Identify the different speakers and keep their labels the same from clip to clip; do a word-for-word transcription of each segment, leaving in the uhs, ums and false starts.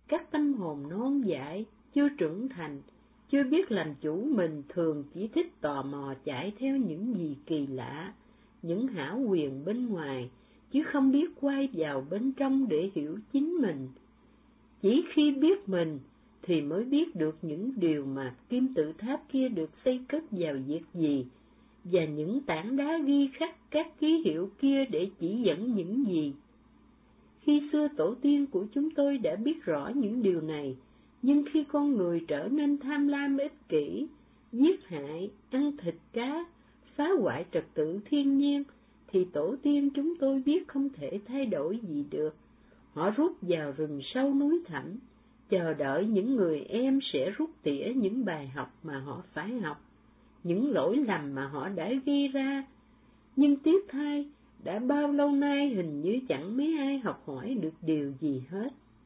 Speaker 1: các tâm hồn non dại, chưa trưởng thành, chưa biết làm chủ mình, thường chỉ thích tò mò chạy theo những gì kỳ lạ, những hão huyền bên ngoài, chứ không biết quay vào bên trong để hiểu chính mình. Chỉ khi biết mình thì mới biết được những điều mà kim tự tháp kia được xây cất vào việc gì, và những tảng đá ghi khắc các ký hiệu kia để chỉ dẫn những gì. Khi xưa tổ tiên của chúng tôi đã biết rõ những điều này, nhưng khi con người trở nên tham lam ích kỷ, giết hại, ăn thịt cá, phá hoại trật tự thiên nhiên, thì tổ tiên chúng tôi biết không thể thay đổi gì được. Họ rút vào rừng sâu núi thẳm, chờ đợi những người em sẽ rút tỉa những bài học mà họ phải học, những lỗi lầm mà họ đã gây ra. Nhưng tiếc thay, đã bao lâu nay hình như chẳng mấy ai học hỏi được điều gì hết.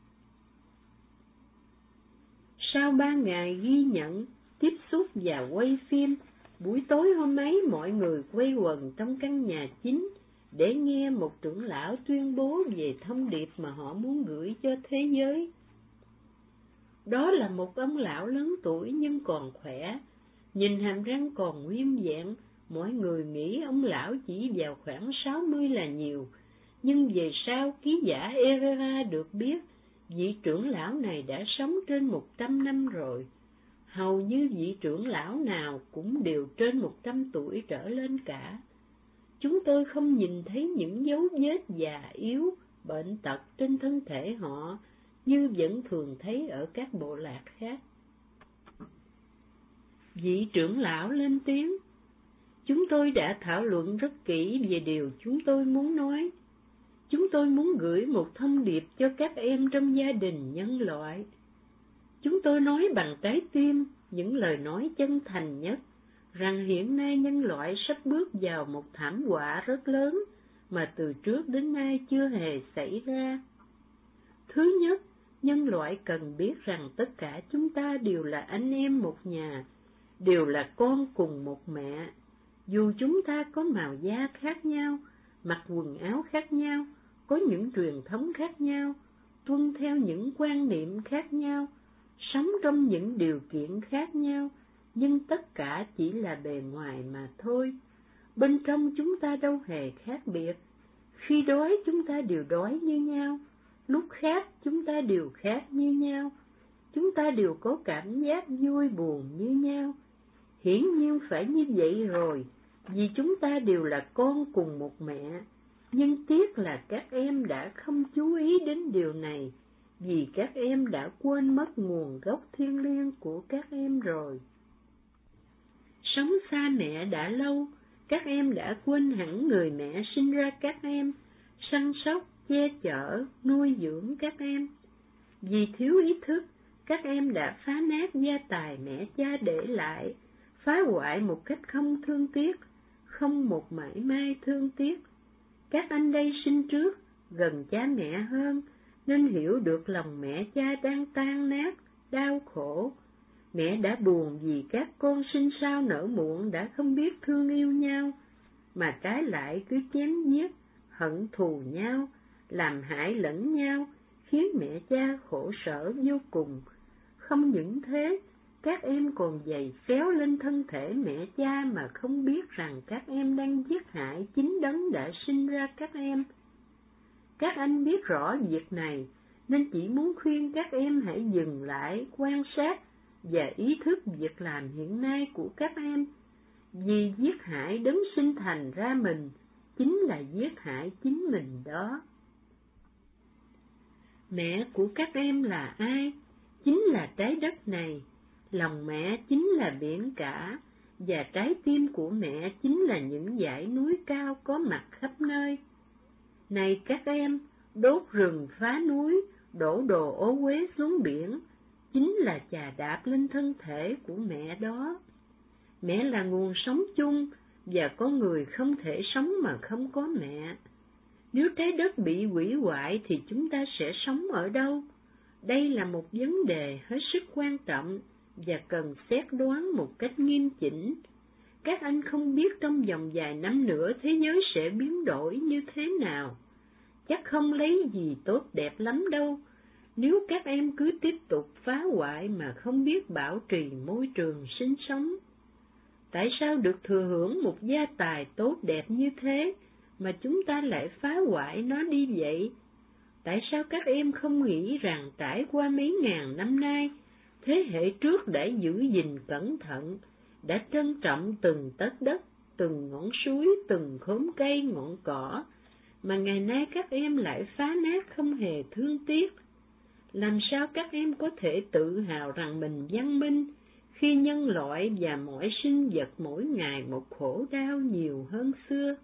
Speaker 1: Sau ba ngày ghi nhận, tiếp xúc và quay phim, buổi tối hôm ấy mọi người quây quần trong căn nhà chính để nghe một trưởng lão tuyên bố về thông điệp mà họ muốn gửi cho thế giới. Đó là một ông lão lớn tuổi nhưng còn khỏe, nhìn hàm răng còn nguyên vẹn. Mọi người nghĩ ông lão chỉ vào khoảng sáu mươi là nhiều, nhưng về sau ký giả Herrera được biết vị trưởng lão này đã sống trên một trăm năm rồi. Hầu như vị trưởng lão nào cũng đều trên một trăm tuổi trở lên cả. Chúng tôi không nhìn thấy những dấu vết già yếu, bệnh tật trên thân thể họ như vẫn thường thấy ở các bộ lạc khác. Vị trưởng lão lên tiếng: "Chúng tôi đã thảo luận rất kỹ về điều chúng tôi muốn nói. Chúng tôi muốn gửi một thông điệp cho các em trong gia đình nhân loại. Chúng tôi nói bằng trái tim những lời nói chân thành nhất, rằng hiện nay nhân loại sắp bước vào một thảm họa rất lớn mà từ trước đến nay chưa hề xảy ra. Thứ nhất, nhân loại cần biết rằng tất cả chúng ta đều là anh em một nhà, đều là con cùng một mẹ. Dù chúng ta có màu da khác nhau, mặc quần áo khác nhau, có những truyền thống khác nhau, tuân theo những quan niệm khác nhau, sống trong những điều kiện khác nhau, nhưng tất cả chỉ là bề ngoài mà thôi. Bên trong chúng ta đâu hề khác biệt. Khi đói chúng ta đều đói như nhau, lúc khát chúng ta đều khát như nhau, chúng ta đều có cảm giác vui buồn như nhau. Hiển nhiên phải như vậy rồi, vì chúng ta đều là con cùng một mẹ. Nhưng tiếc là các em đã không chú ý đến điều này, vì các em đã quên mất nguồn gốc thiêng liêng của các em rồi. Sống xa mẹ đã lâu, các em đã quên hẳn người mẹ sinh ra các em, săn sóc, che chở, nuôi dưỡng các em. Vì thiếu ý thức, các em đã phá nát gia tài mẹ cha để lại, phá hoại một cách không thương tiếc, không một mảy may thương tiếc. Các anh đây sinh trước, gần cha mẹ hơn, nên hiểu được lòng mẹ cha đang tan nát, đau khổ. Mẹ đã buồn vì các con sinh sau nở muộn đã không biết thương yêu nhau, mà trái lại cứ chém giết, hận thù nhau, làm hại lẫn nhau, khiến mẹ cha khổ sở vô cùng. Không những thế, các em còn giày xéo lên thân thể mẹ cha mà không biết rằng các em đang giết hại chính đấng đã sinh ra các em. Các anh biết rõ việc này, nên chỉ muốn khuyên các em hãy dừng lại quan sát và ý thức việc làm hiện nay của các em, vì giết hại đấng sinh thành ra mình chính là giết hại chính mình đó. Mẹ của các em là ai? Chính là trái đất này. Lòng mẹ chính là biển cả, và trái tim của mẹ chính là những dãy núi cao có mặt khắp nơi. Này các em, đốt rừng phá núi, đổ đồ ô uế xuống biển, chính là chà đạp lên thân thể của mẹ đó. Mẹ là nguồn sống chung, và có người không thể sống mà không có mẹ. Nếu trái đất bị hủy hoại thì chúng ta sẽ sống ở đâu? Đây là một vấn đề hết sức quan trọng và cần xét đoán một cách nghiêm chỉnh. Các anh không biết trong vòng vài năm nữa thế giới sẽ biến đổi như thế nào. Chắc không lấy gì tốt đẹp lắm đâu. Nếu các em cứ tiếp tục phá hoại mà không biết bảo trì môi trường sinh sống, tại sao được thừa hưởng một gia tài tốt đẹp như thế mà chúng ta lại phá hoại nó đi vậy? Tại sao các em không nghĩ rằng trải qua mấy ngàn năm nay, thế hệ trước đã giữ gìn cẩn thận, đã trân trọng từng tấc đất, từng ngọn suối, từng khóm cây, ngọn cỏ, mà ngày nay các em lại phá nát không hề thương tiếc? Làm sao các em có thể tự hào rằng mình văn minh, khi nhân loại và mọi sinh vật mỗi ngày một khổ đau nhiều hơn xưa?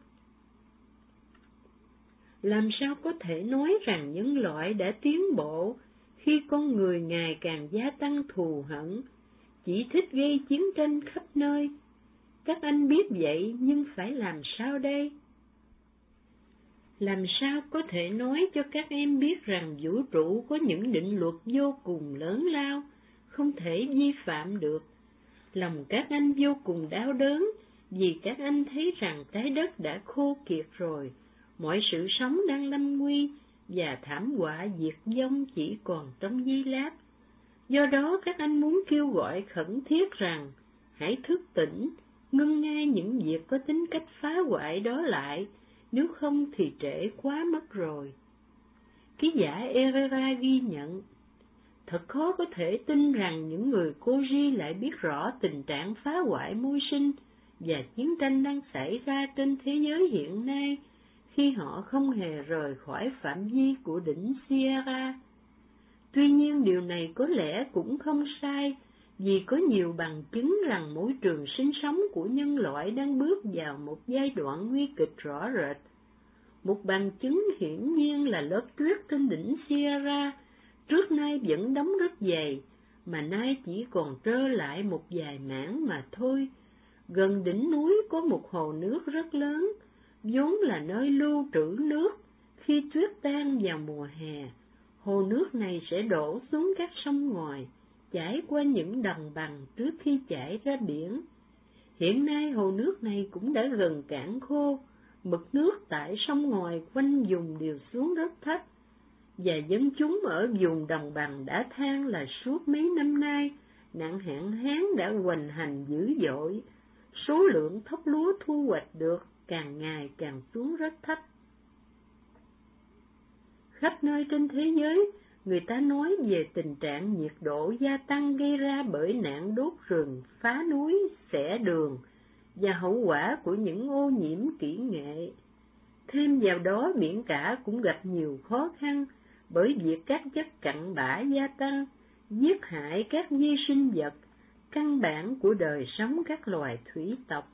Speaker 1: Làm sao có thể nói rằng nhân loại đã tiến bộ khi con người ngày càng gia tăng thù hận, chỉ thích gây chiến tranh khắp nơi? Các anh biết vậy, nhưng phải làm sao đây? Làm sao có thể nói cho các em biết rằng vũ trụ có những định luật vô cùng lớn lao, không thể vi phạm được? Lòng các anh vô cùng đau đớn, vì các anh thấy rằng trái đất đã khô kiệt rồi, mọi sự sống đang lâm nguy, và thảm họa diệt vong chỉ còn trong giây lát. Do đó các anh muốn kêu gọi khẩn thiết rằng, hãy thức tỉnh, ngưng ngay những việc có tính cách phá hoại đó lại, nếu không thì trễ quá mất rồi. Ký giả Herrera ghi nhận, thật khó có thể tin rằng những người Koji lại biết rõ tình trạng phá hoại môi sinh và chiến tranh đang xảy ra trên thế giới hiện nay, khi họ không hề rời khỏi phạm vi của đỉnh Sierra. Tuy nhiên điều này có lẽ cũng không sai, vì có nhiều bằng chứng rằng môi trường sinh sống của nhân loại đang bước vào một giai đoạn nguy kịch rõ rệt. Một bằng chứng hiển nhiên là lớp tuyết trên đỉnh Sierra trước nay vẫn đóng rất dày, mà nay chỉ còn trơ lại một vài mảng mà thôi. Gần đỉnh núi có một hồ nước rất lớn, vốn là nơi lưu trữ nước. Khi tuyết tan vào mùa hè, hồ nước này sẽ đổ xuống các sông ngòi, chảy qua những đồng bằng trước khi chảy ra biển. Hiện nay hồ nước này cũng đã gần cạn khô, mực nước tại sông ngòi quanh vùng đều xuống rất thấp, và dân chúng ở vùng đồng bằng đã than là suốt mấy năm nay nạn hạn hán đã hoành hành dữ dội, số lượng thóc lúa thu hoạch được càng ngày càng xuống rất thấp. Khắp nơi trên thế giới, người ta nói về tình trạng nhiệt độ gia tăng gây ra bởi nạn đốt rừng, phá núi, xẻ đường và hậu quả của những ô nhiễm kỹ nghệ. Thêm vào đó, biển cả cũng gặp nhiều khó khăn bởi việc các chất cặn bã gia tăng, giết hại các vi sinh vật, căn bản của đời sống các loài thủy tộc.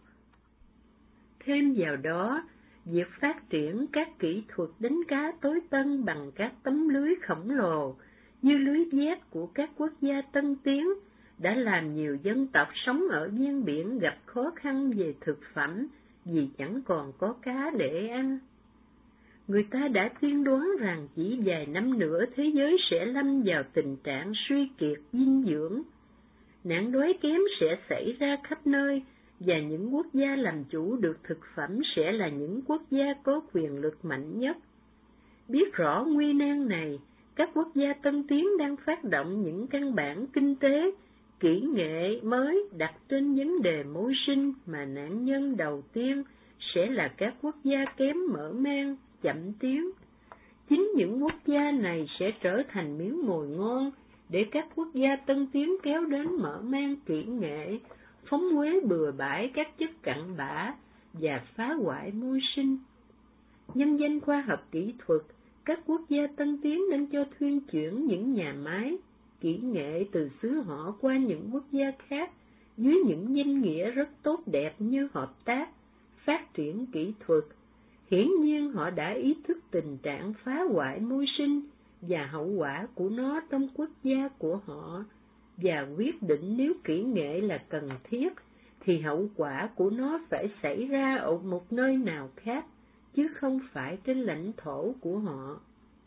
Speaker 1: Thêm vào đó, việc phát triển các kỹ thuật đánh cá tối tân bằng các tấm lưới khổng lồ như lưới vét của các quốc gia tân tiến đã làm nhiều dân tộc sống ở ven biển gặp khó khăn về thực phẩm vì chẳng còn có cá để ăn. Người ta đã tiên đoán rằng chỉ vài năm nữa thế giới sẽ lâm vào tình trạng suy kiệt dinh dưỡng. Nạn đói kém sẽ xảy ra khắp nơi, và những quốc gia làm chủ được thực phẩm sẽ là những quốc gia có quyền lực mạnh nhất. Biết rõ nguy nan này, các quốc gia tân tiến đang phát động những căn bản kinh tế, kỹ nghệ mới đặt trên vấn đề môi sinh mà nạn nhân đầu tiên sẽ là các quốc gia kém mở mang, chậm tiến. Chính những quốc gia này sẽ trở thành miếng mồi ngon để các quốc gia tân tiến kéo đến mở mang kỹ nghệ, phóng uế bừa bãi các chất cặn bã và phá hoại môi sinh. Nhân danh khoa học kỹ thuật, các quốc gia tân tiến đang cho thuyên chuyển những nhà máy, kỹ nghệ từ xứ họ qua những quốc gia khác dưới những danh nghĩa rất tốt đẹp như hợp tác, phát triển kỹ thuật. Hiển nhiên họ đã ý thức tình trạng phá hoại môi sinh và hậu quả của nó trong quốc gia của họ, và quyết định nếu kỹ nghệ là cần thiết, thì hậu quả của nó phải xảy ra ở một nơi nào khác, chứ không phải trên lãnh thổ của họ.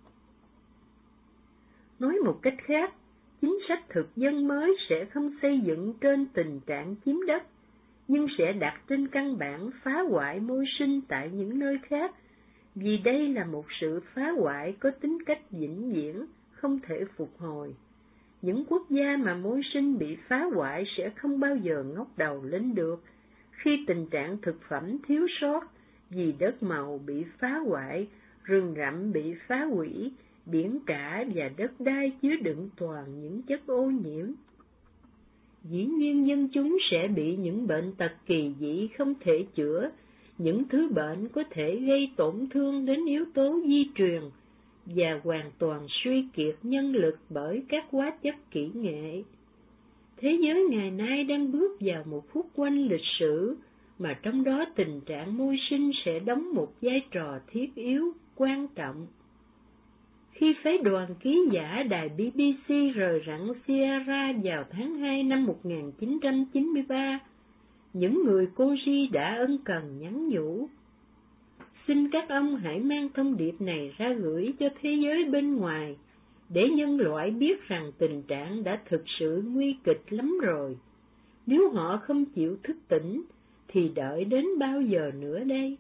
Speaker 1: Nói một cách khác, chính sách thực dân mới sẽ không xây dựng trên tình trạng chiếm đất, nhưng sẽ đặt trên căn bản phá hoại môi sinh tại những nơi khác, vì đây là một sự phá hoại có tính cách vĩnh viễn, không thể phục hồi. Những quốc gia mà môi sinh bị phá hoại sẽ không bao giờ ngóc đầu lên được khi tình trạng thực phẩm thiếu sót, vì đất màu bị phá hoại, rừng rậm bị phá hủy, biển cả và đất đai chứa đựng toàn những chất ô nhiễm. Dĩ nhiên dân chúng sẽ bị những bệnh tật kỳ dị không thể chữa, những thứ bệnh có thể gây tổn thương đến yếu tố di truyền và hoàn toàn suy kiệt nhân lực bởi các hóa chất kỹ nghệ. Thế giới ngày nay đang bước vào một phút quanh lịch sử, mà trong đó tình trạng môi sinh sẽ đóng một vai trò thiết yếu, quan trọng. Khi phái đoàn ký giả đài bê bê xê rời rặng Sierra vào tháng hai năm một nghìn chín trăm chín mươi ba, những người Koji đã ân cần nhắn nhủ: xin các ông hãy mang thông điệp này ra gửi cho thế giới bên ngoài, để nhân loại biết rằng tình trạng đã thực sự nguy kịch lắm rồi. Nếu họ không chịu thức tỉnh, thì đợi đến bao giờ nữa đây?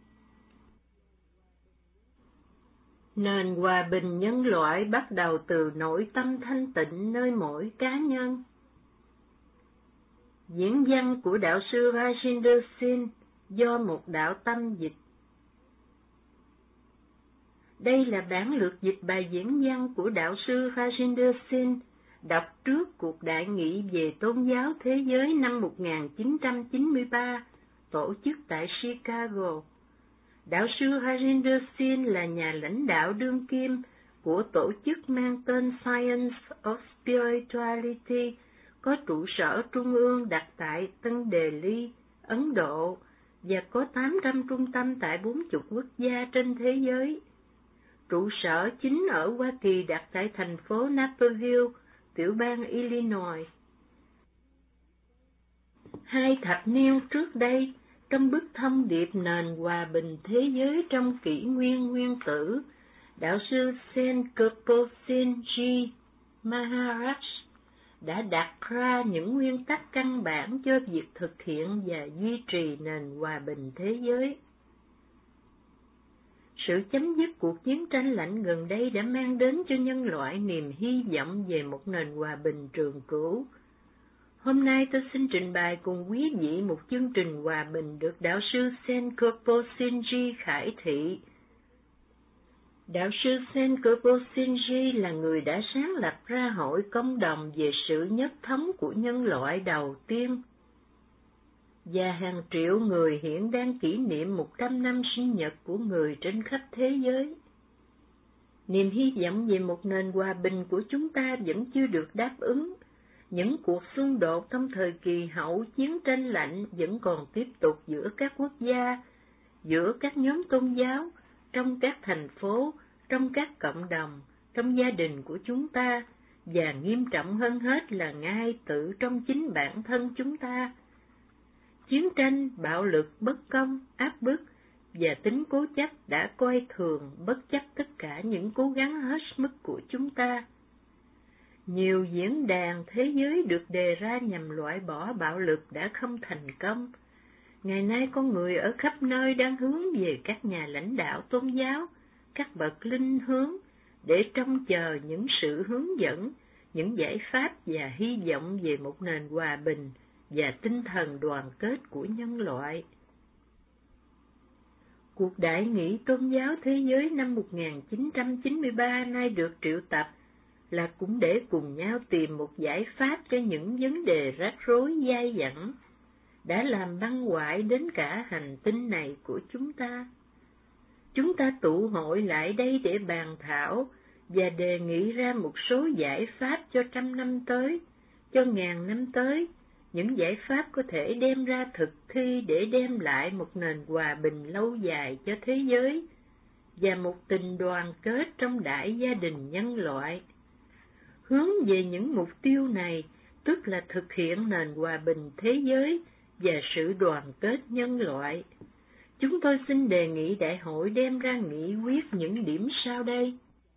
Speaker 1: Nền hòa bình nhân loại bắt đầu từ nội tâm thanh tịnh nơi mỗi cá nhân. Diễn văn của đạo sư Rajinder Singh do một đạo tâm dịch. Đây là bản lược dịch bài diễn văn của đạo sư Rajinder Singh, đọc trước cuộc đại nghị về tôn giáo thế giới năm một nghìn chín trăm chín mươi ba, tổ chức tại Chicago. Đạo sư Rajinder Singh là nhà lãnh đạo đương kim của tổ chức mang tên Science of Spirituality, có trụ sở trung ương đặt tại Tân Delhi, Ấn Độ, và có tám trăm trung tâm tại bốn mươi quốc gia trên thế giới. Trụ sở chính ở Hoa Kỳ đặt tại thành phố Naperville, tiểu bang Illinois. Hai thập niên trước đây, trong bức thông điệp nền hòa bình thế giới trong kỷ nguyên nguyên tử, đạo sư Sankalpa Singh Ji Maharaj đã đặt ra những nguyên tắc căn bản cho việc thực hiện và duy trì nền hòa bình thế giới. Sự chấm dứt cuộc chiến tranh lạnh gần đây đã mang đến cho nhân loại niềm hy vọng về một nền hòa bình trường cửu. Hôm nay tôi xin trình bày cùng quý vị một chương trình hòa bình được đạo sư Sankalpa Singh Ji khải thị. Đạo sư Sankalpa Singh Ji là người đã sáng lập ra hội công đồng về sự nhất thống của nhân loại đầu tiên, và hàng triệu người hiện đang kỷ niệm một trăm năm sinh nhật của người trên khắp thế giới. Niềm hy vọng về một nền hòa bình của chúng ta vẫn chưa được đáp ứng. Những cuộc xung đột trong thời kỳ hậu chiến tranh lạnh vẫn còn tiếp tục giữa các quốc gia, giữa các nhóm tôn giáo, trong các thành phố, trong các cộng đồng, trong gia đình của chúng ta, và nghiêm trọng hơn hết là ngay tự trong chính bản thân chúng ta. Chiến tranh, bạo lực, bất công, áp bức và tính cố chấp đã coi thường bất chấp tất cả những cố gắng hết mức của chúng ta. Nhiều diễn đàn thế giới được đề ra nhằm loại bỏ bạo lực đã không thành công. Ngày nay con người ở khắp nơi đang hướng về các nhà lãnh đạo tôn giáo, các bậc linh hướng, để trông chờ những sự hướng dẫn, những giải pháp và hy vọng về một nền hòa bình và tinh thần đoàn kết của nhân loại. Cuộc đại nghị tôn giáo thế giới năm một nghìn chín trăm chín mươi ba nay được triệu tập là cũng để cùng nhau tìm một giải pháp cho những vấn đề rắc rối dai dẳng, đã làm băng hoại đến cả hành tinh này của chúng ta. Chúng ta tụ hội lại đây để bàn thảo và đề nghị ra một số giải pháp cho trăm năm tới, cho ngàn năm tới, những giải pháp có thể đem ra thực thi để đem lại một nền hòa bình lâu dài cho thế giới và một tình đoàn kết trong đại gia đình nhân loại. Hướng về những mục tiêu này, tức là thực hiện nền hòa bình thế giới và sự đoàn kết nhân loại, chúng tôi xin đề nghị đại hội đem ra nghị quyết những điểm sau đây.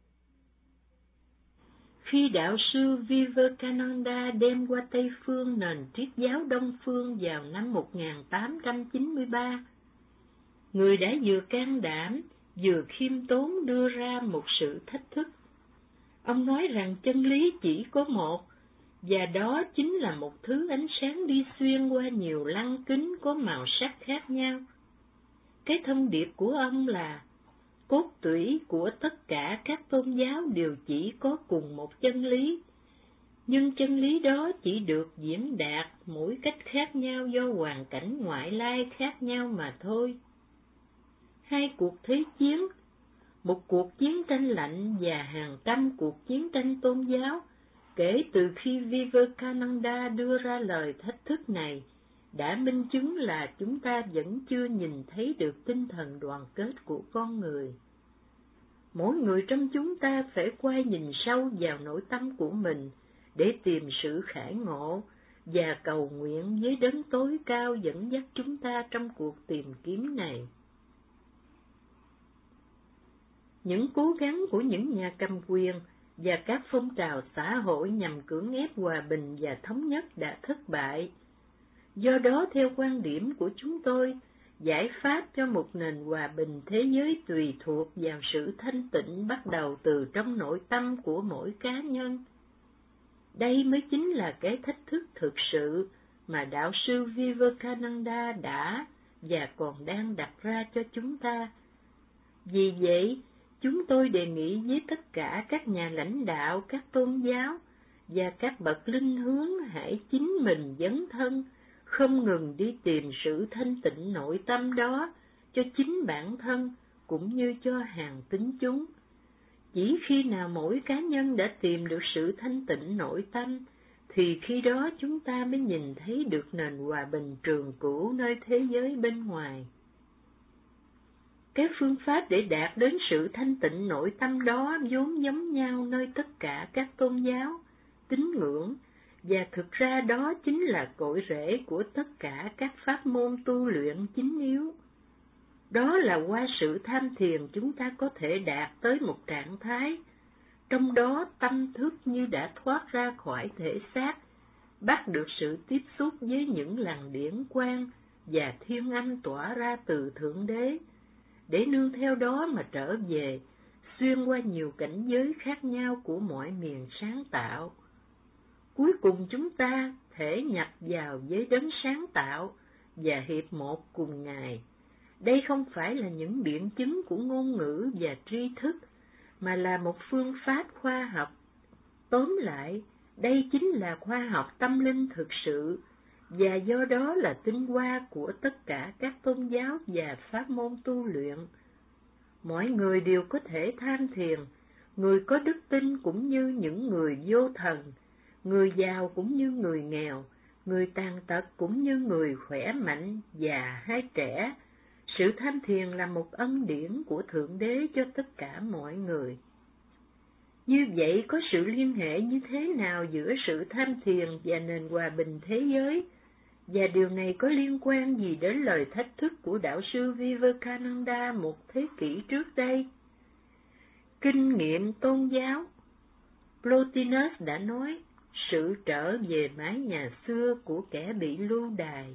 Speaker 1: Khi đạo sư Vivekananda đem qua Tây Phương nền triết giáo Đông Phương vào năm một nghìn tám trăm chín mươi ba, người đã vừa can đảm, vừa khiêm tốn đưa ra một sự thách thức. Ông nói rằng chân lý chỉ có một, và đó chính là một thứ ánh sáng đi xuyên qua nhiều lăng kính có màu sắc khác nhau. Cái thông điệp của ông là cốt tủy của tất cả các tôn giáo đều chỉ có cùng một chân lý, nhưng chân lý đó chỉ được diễn đạt mỗi cách khác nhau do hoàn cảnh ngoại lai khác nhau mà thôi. Hai cuộc thế chiến, một cuộc chiến tranh lạnh và hàng trăm cuộc chiến tranh tôn giáo, kể từ khi Vivekananda đưa ra lời thách thức này, đã minh chứng là chúng ta vẫn chưa nhìn thấy được tinh thần đoàn kết của con người. Mỗi người trong chúng ta phải quay nhìn sâu vào nội tâm của mình để tìm sự khải ngộ và cầu nguyện với đấng tối cao dẫn dắt chúng ta trong cuộc tìm kiếm này. Những cố gắng của những nhà cầm quyền và các phong trào xã hội nhằm cưỡng ép hòa bình và thống nhất đã thất bại. Do đó, theo quan điểm của chúng tôi, giải pháp cho một nền hòa bình thế giới tùy thuộc vào sự thanh tịnh bắt đầu từ trong nội tâm của mỗi cá nhân. Đây mới chính là cái thách thức thực sự mà đạo sư Vivekananda đã và còn đang đặt ra cho chúng ta. Vì vậy, chúng tôi đề nghị với tất cả các nhà lãnh đạo, các tôn giáo và các bậc linh hướng hãy chính mình dấn thân, không ngừng đi tìm sự thanh tịnh nội tâm đó cho chính bản thân cũng như cho hàng tín chúng. Chỉ khi nào mỗi cá nhân đã tìm được sự thanh tịnh nội tâm, thì khi đó chúng ta mới nhìn thấy được nền hòa bình trường cửu nơi thế giới bên ngoài. Cái phương pháp để đạt đến sự thanh tịnh nội tâm đó vốn giống nhau nơi tất cả các tôn giáo, tín ngưỡng, và thực ra đó chính là cội rễ của tất cả các pháp môn tu luyện chính yếu. Đó là qua sự tham thiền chúng ta có thể đạt tới một trạng thái, trong đó tâm thức như đã thoát ra khỏi thể xác, bắt được sự tiếp xúc với những làn điển quang và thiên âm tỏa ra từ Thượng Đế, để nương theo đó mà trở về, xuyên qua nhiều cảnh giới khác nhau của mọi miền sáng tạo. Cuối cùng chúng ta thể nhập vào với đấng sáng tạo và hiệp một cùng Ngài. Đây không phải là những biện chứng của ngôn ngữ và tri thức, mà là một phương pháp khoa học. Tóm lại, đây chính là khoa học tâm linh thực sự, và do đó là tinh hoa của tất cả các tôn giáo và pháp môn tu luyện. Mọi người đều có thể tham thiền, người có đức tin cũng như những người vô thần, người giàu cũng như người nghèo, người tàn tật cũng như người khỏe mạnh, già hay trẻ. Sự tham thiền là một ân điển của Thượng Đế cho tất cả mọi người. Như vậy, có sự liên hệ như thế nào giữa sự tham thiền và nền hòa bình thế giới? Và điều này có liên quan gì đến lời thách thức của đạo sư Vivekananda một thế kỷ trước đây? Kinh nghiệm tôn giáo. Plotinus đã nói, sự trở về mái nhà xưa của kẻ bị lưu đày.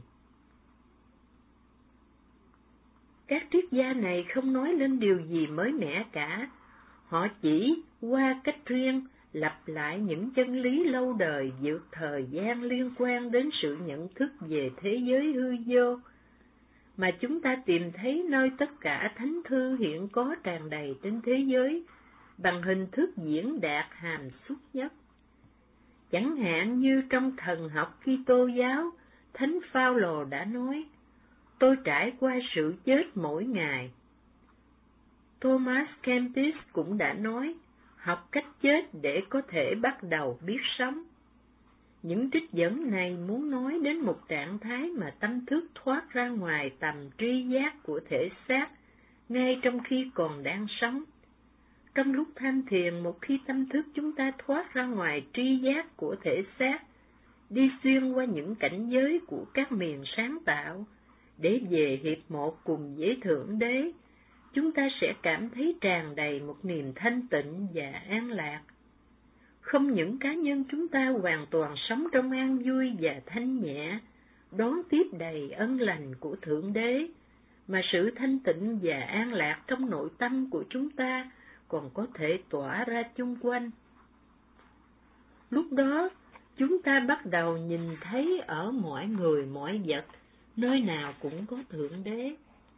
Speaker 1: Các triết gia này không nói lên điều gì mới mẻ cả. Họ chỉ qua cách riêng lặp lại những chân lý lâu đời vượt thời gian liên quan đến sự nhận thức về thế giới hư vô, mà chúng ta tìm thấy nơi tất cả thánh thư hiện có tràn đầy trên thế giới bằng hình thức diễn đạt hàm xúc nhất. Chẳng hạn như trong thần học Kitô giáo, Thánh Phaolô đã nói, tôi trải qua sự chết mỗi ngày. Thomas Kempis cũng đã nói, học cách chết để có thể bắt đầu biết sống. Những trích dẫn này muốn nói đến một trạng thái mà tâm thức thoát ra ngoài tầm tri giác của thể xác, ngay trong khi còn đang sống. Trong lúc tham thiền, một khi tâm thức chúng ta thoát ra ngoài tri giác của thể xác, đi xuyên qua những cảnh giới của các miền sáng tạo, để về hiệp một cùng với Thượng Đế, chúng ta sẽ cảm thấy tràn đầy một niềm thanh tịnh và an lạc. Không những cá nhân chúng ta hoàn toàn sống trong an vui và thanh nhẹ, đón tiếp đầy ân lành của Thượng Đế, mà sự thanh tịnh và an lạc trong nội tâm của chúng ta còn có thể tỏa ra chung quanh. Lúc đó, chúng ta bắt đầu nhìn thấy ở mọi người mọi vật, nơi nào cũng có Thượng Đế.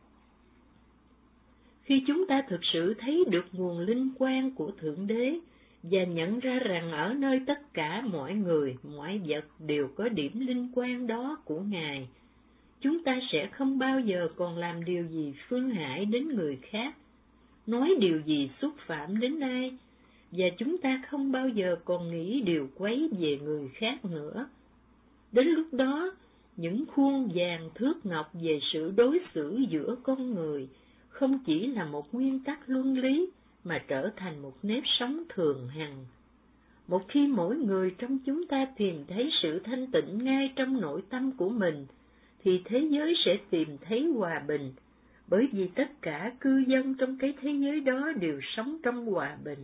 Speaker 1: Khi chúng ta thực sự thấy được nguồn linh quang của Thượng Đế và nhận ra rằng ở nơi tất cả mọi người, mọi vật đều có điểm linh quang đó của Ngài, chúng ta sẽ không bao giờ còn làm điều gì phương hại đến người khác, nói điều gì xúc phạm đến ai, và chúng ta không bao giờ còn nghĩ điều quấy về người khác nữa. Đến lúc đó, những khuôn vàng thước ngọc về sự đối xử giữa con người không chỉ là một nguyên tắc luân lý mà trở thành một nếp sống thường hằng. Một khi mỗi người trong chúng ta tìm thấy sự thanh tịnh ngay trong nội tâm của mình, thì thế giới sẽ tìm thấy hòa bình, bởi vì tất cả cư dân trong cái thế giới đó đều sống trong hòa bình.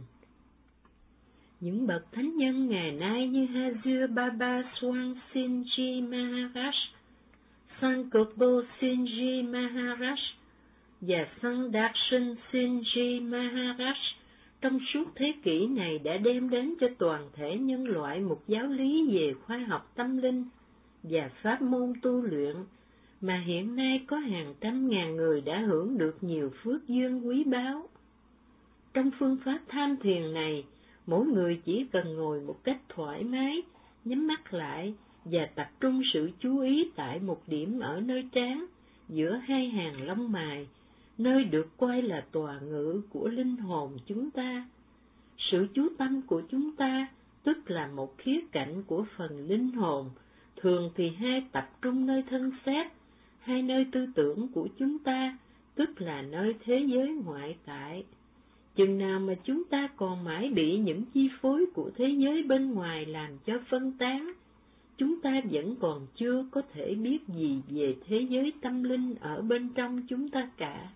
Speaker 1: Những bậc thánh nhân ngày nay như Hazur Baba Swan Sinji Maharaj, Sankopo Sinji Maharaj và Sandarshan Sinji Maharaj trong suốt thế kỷ này đã đem đến cho toàn thể nhân loại một giáo lý về khoa học tâm linh và pháp môn tu luyện, mà hiện nay có hàng trăm ngàn người đã hưởng được nhiều phước duyên quý báu. Trong phương pháp tham thiền này, mỗi người chỉ cần ngồi một cách thoải mái, nhắm mắt lại và tập trung sự chú ý tại một điểm ở nơi trán, giữa hai hàng lông mày, nơi được coi là tọa ngự của linh hồn chúng ta. Sự chú tâm của chúng ta, tức là một khía cạnh của phần linh hồn, thường thì hay tập trung nơi thân xác, hay nơi tư tưởng của chúng ta, tức là nơi thế giới ngoại tại. Chừng nào mà chúng ta còn mãi bị những chi phối của thế giới bên ngoài làm cho phân tán, chúng ta vẫn còn chưa có thể biết gì về thế giới tâm linh ở bên trong chúng ta cả.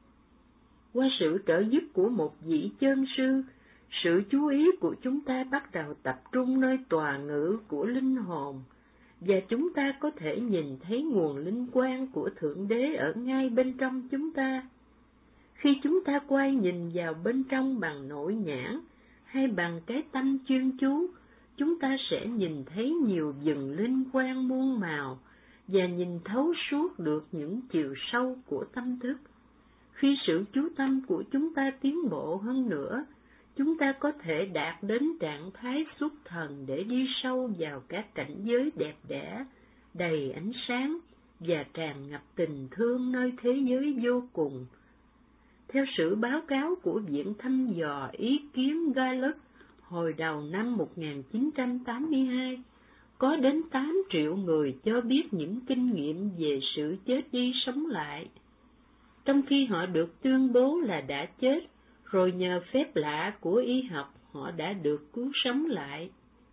Speaker 1: Qua sự trợ giúp của một vị chân sư, sự chú ý của chúng ta bắt đầu tập trung nơi tọa ngự của linh hồn, và chúng ta có thể nhìn thấy nguồn linh quang của Thượng Đế ở ngay bên trong chúng ta. Khi chúng ta quay nhìn vào bên trong bằng nội nhãn hay bằng cái tâm chuyên chú, chúng ta sẽ nhìn thấy nhiều vầng linh quang muôn màu và nhìn thấu suốt được những chiều sâu của tâm thức. Khi sự chú tâm của chúng ta tiến bộ hơn nữa, chúng ta có thể đạt đến trạng thái xuất thần để đi sâu vào các cảnh giới đẹp đẽ, đầy ánh sáng và tràn ngập tình thương nơi thế giới vô cùng. Theo sự báo cáo của Viện Thăm dò Ý kiến Gallup hồi đầu năm một nghìn chín trăm tám mươi hai, có đến tám triệu người cho biết những kinh nghiệm về sự chết đi sống lại, trong khi họ được tuyên bố là đã chết, rồi nhờ phép lạ của y học họ đã được cứu sống lại.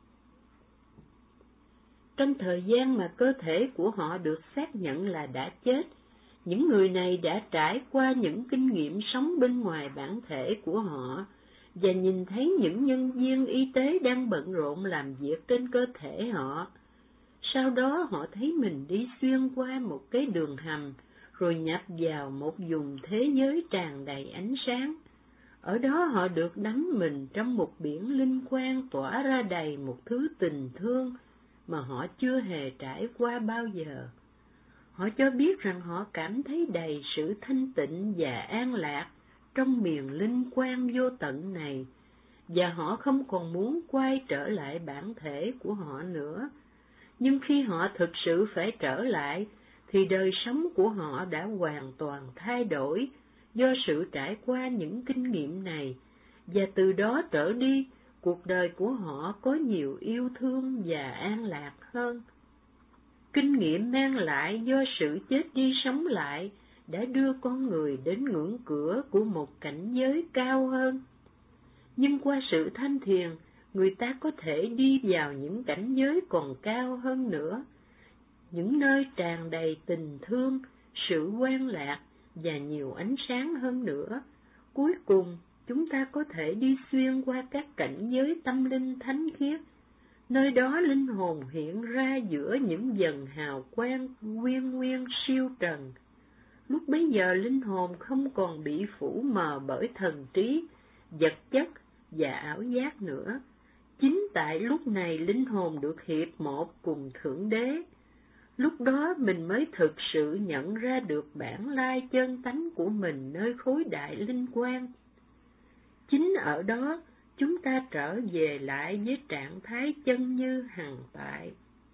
Speaker 1: Trong thời gian mà cơ thể của họ được xác nhận là đã chết, những người này đã trải qua những kinh nghiệm sống bên ngoài bản thể của họ và nhìn thấy những nhân viên y tế đang bận rộn làm việc trên cơ thể họ. Sau đó họ thấy mình đi xuyên qua một cái đường hầm, rồi nhập vào một vùng thế giới tràn đầy ánh sáng. Ở đó họ được đắm mình trong một biển linh quang tỏa ra đầy một thứ tình thương mà họ chưa hề trải qua bao giờ. Họ cho biết rằng họ cảm thấy đầy sự thanh tịnh và an lạc trong miền linh quang vô tận này, và họ không còn muốn quay trở lại bản thể của họ nữa. Nhưng khi họ thực sự phải trở lại, thì đời sống của họ đã hoàn toàn thay đổi do sự trải qua những kinh nghiệm này, và từ đó trở đi, cuộc đời của họ có nhiều yêu thương và an lạc hơn. Kinh nghiệm mang lại do sự chết đi sống lại đã đưa con người đến ngưỡng cửa của một cảnh giới cao hơn. Nhưng qua sự thanh thiền, người ta có thể đi vào những cảnh giới còn cao hơn nữa, những nơi tràn đầy tình thương, sự quan lạc và nhiều ánh sáng hơn nữa. Cuối cùng, chúng ta có thể đi xuyên qua các cảnh giới tâm linh thánh khiết, nơi đó linh hồn hiện ra giữa những dần hào quang nguyên nguyên siêu trần. Lúc bấy giờ linh hồn không còn bị phủ mờ bởi thần trí, vật chất và ảo giác nữa, Chính tại lúc này linh hồn được hiệp một cùng Thượng Đế. Lúc đó mình mới thực sự nhận ra được bản lai chân tánh của mình nơi khối đại linh quang. Chính ở đó, chúng ta trở về lại với trạng thái chân như hằng tại.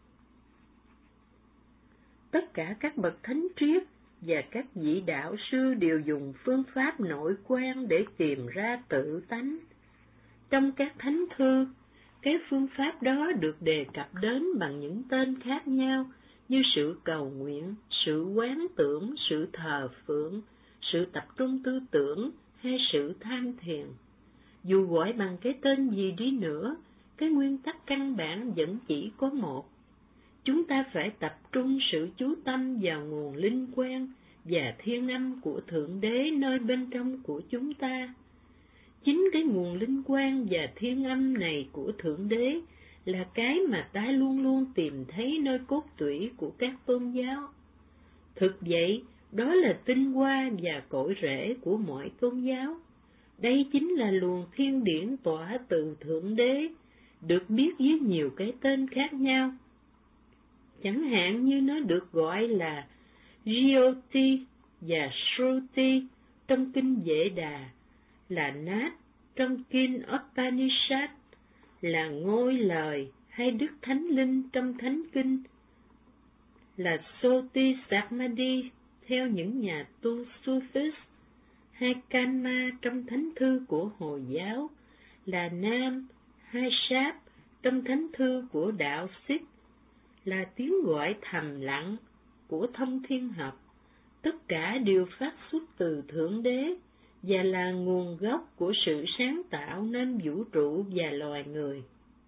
Speaker 1: Tất cả các bậc thánh triết và các vị đạo sư đều dùng phương pháp nội quan để tìm ra tự tánh. Trong các thánh thư, cái phương pháp đó được đề cập đến bằng những tên khác nhau như sự cầu nguyện, sự quán tưởng, sự thờ phượng, sự tập trung tư tưởng hay sự tham thiền. Dù gọi bằng cái tên gì đi nữa, cái nguyên tắc căn bản vẫn chỉ có một. Chúng ta phải tập trung sự chú tâm vào nguồn linh quang và thiên âm của Thượng Đế nơi bên trong của chúng ta. Chính cái nguồn linh quang và thiên âm này của Thượng Đế là cái mà ta luôn luôn tìm thấy nơi cốt tủy của các tôn giáo. Thực vậy, đó là tinh hoa và cội rễ của mọi tôn giáo. Đây chính là luồng thiên điển tỏa từ Thượng Đế, được biết với nhiều cái tên khác nhau. Chẳng hạn như nó được gọi là Jyoti và Shruti trong Kinh Vệ Đà, là Nát trong Kinh Upanishad, là ngôi lời hay Đức Thánh Linh trong Thánh Kinh, là Soti Samadhi theo những nhà tu Sufis, hay Kanma trong Thánh Thư của Hồi giáo, là Nam hay Sáp trong Thánh Thư của Đạo Sikh, là tiếng gọi thầm lặng của Thông Thiên Học. Tất cả đều phát xuất từ Thượng Đế và là nguồn gốc của sự sáng tạo nên vũ trụ và loài người.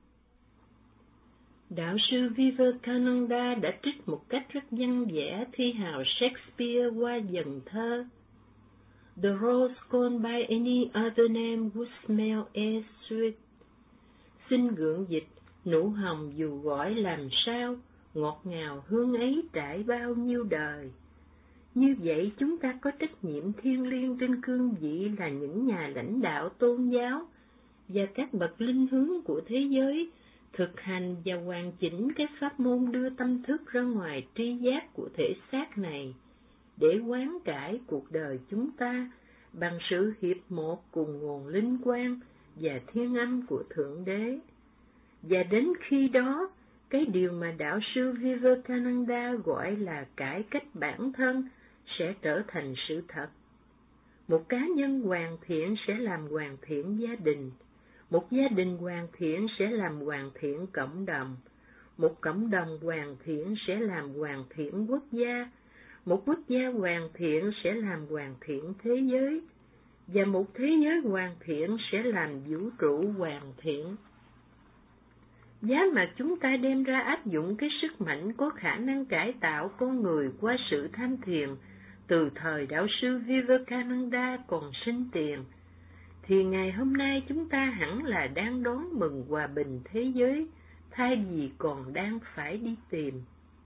Speaker 1: Đạo sư Vivekananda đã trích một cách rất văn vẻ thi hào Shakespeare qua dần thơ: The rose called by any other name would smell as sweet. Xin gượng dịch, nụ hồng dù gọi làm sao, ngọt ngào hương ấy trải bao nhiêu đời. Như vậy chúng ta có trách nhiệm thiêng liêng trên cương vị là những nhà lãnh đạo tôn giáo và các bậc linh hướng của thế giới, thực hành và hoàn chỉnh cái pháp môn đưa tâm thức ra ngoài tri giác của thể xác này, để quán cải cuộc đời chúng ta bằng sự hiệp một cùng nguồn linh quang và thiên âm của Thượng Đế. Và đến khi đó, cái điều mà đạo sư Vivekananda gọi là cải cách bản thân sẽ trở thành sự thật. Một cá nhân hoàn thiện sẽ làm hoàn thiện gia đình, một gia đình hoàn thiện sẽ làm hoàn thiện cộng đồng, một cộng đồng hoàn thiện sẽ làm hoàn thiện quốc gia, một quốc gia hoàn thiện sẽ làm hoàn thiện thế giới, và một thế giới hoàn thiện sẽ làm vũ trụ hoàn thiện. Giá mà chúng ta đem ra áp dụng cái sức mạnh có khả năng cải tạo con người qua sự tham thiền từ thời đạo sư Vivekananda còn sinh tiền, thì ngày hôm nay chúng ta hẳn là đang đón mừng hòa bình thế giới, thay vì còn đang phải đi tìm.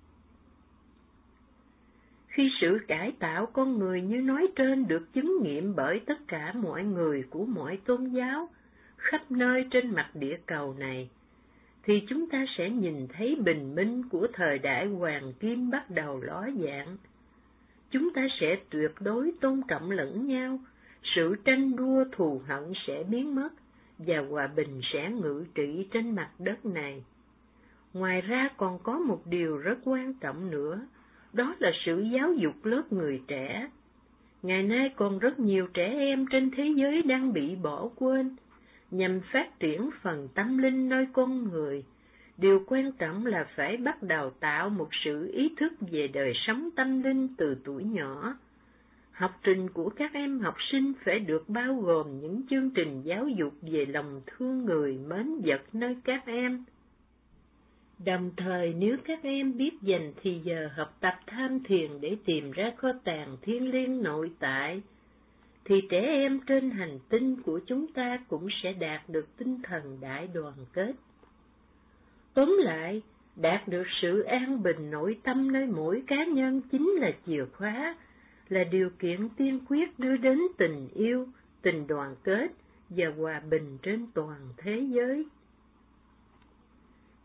Speaker 1: Khi sự cải tạo con người như nói trên được chứng nghiệm bởi tất cả mọi người của mọi tôn giáo khắp nơi trên mặt địa cầu này, thì chúng ta sẽ nhìn thấy bình minh của thời đại hoàng kim bắt đầu ló dạng. Chúng ta sẽ tuyệt đối tôn trọng lẫn nhau, sự tranh đua thù hận sẽ biến mất, và hòa bình sẽ ngự trị trên mặt đất này. Ngoài ra còn có một điều rất quan trọng nữa, đó là sự giáo dục lớp người trẻ. Ngày nay còn rất nhiều trẻ em trên thế giới đang bị bỏ quên. Nhằm phát triển phần tâm linh nơi con người, điều quan trọng là phải bắt đầu tạo một sự ý thức về đời sống tâm linh từ tuổi nhỏ. Học trình của các em học sinh phải được bao gồm những chương trình giáo dục về lòng thương người mến vật nơi các em. Đồng thời, nếu các em biết dành thì giờ học tập tham thiền để tìm ra kho tàng thiêng liêng nội tại, thì trẻ em trên hành tinh của chúng ta cũng sẽ đạt được tinh thần đại đoàn kết. Tóm lại, đạt được sự an bình nội tâm nơi mỗi cá nhân chính là chìa khóa, là điều kiện tiên quyết đưa đến tình yêu, tình đoàn kết và hòa bình trên toàn thế giới.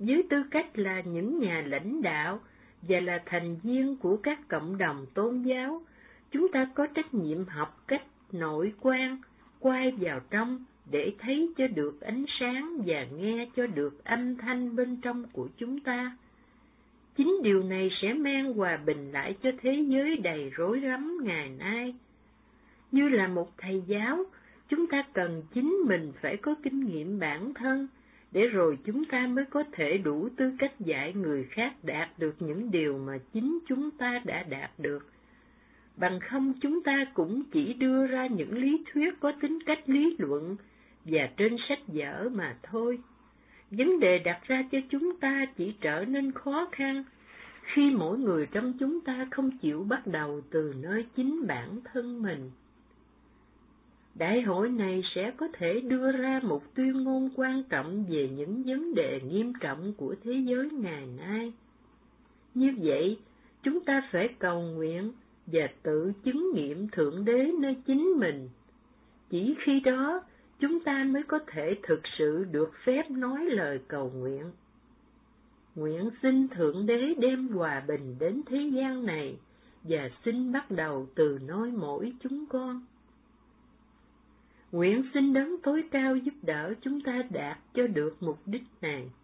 Speaker 1: với tư cách là những nhà lãnh đạo và là thành viên của các cộng đồng tôn giáo, chúng ta có trách nhiệm học cách nội quan, quay vào trong để thấy cho được ánh sáng và nghe cho được âm thanh bên trong của chúng ta. Chính điều này sẽ mang hòa bình lại cho thế giới đầy rối rắm ngày nay. Như là một thầy giáo, chúng ta cần chính mình phải có kinh nghiệm bản thân, để rồi chúng ta mới có thể đủ tư cách dạy người khác đạt được những điều mà chính chúng ta đã đạt được. Bằng không chúng ta cũng chỉ đưa ra những lý thuyết có tính cách lý luận và trên sách vở mà thôi. Vấn đề đặt ra cho chúng ta chỉ trở nên khó khăn khi mỗi người trong chúng ta không chịu bắt đầu từ nơi chính bản thân mình. Đại hội này sẽ có thể đưa ra một tuyên ngôn quan trọng về những vấn đề nghiêm trọng của thế giới ngày nay. Như vậy, chúng ta phải cầu nguyện và tự chứng nghiệm Thượng Đế nơi chính mình. Chỉ khi đó, chúng ta mới có thể thực sự được phép nói lời cầu nguyện. Nguyện xin Thượng Đế đem hòa bình đến thế gian này và xin bắt đầu từ nơi mỗi chúng con. Nguyện xin Đấng tối cao giúp đỡ chúng ta đạt cho được mục đích này.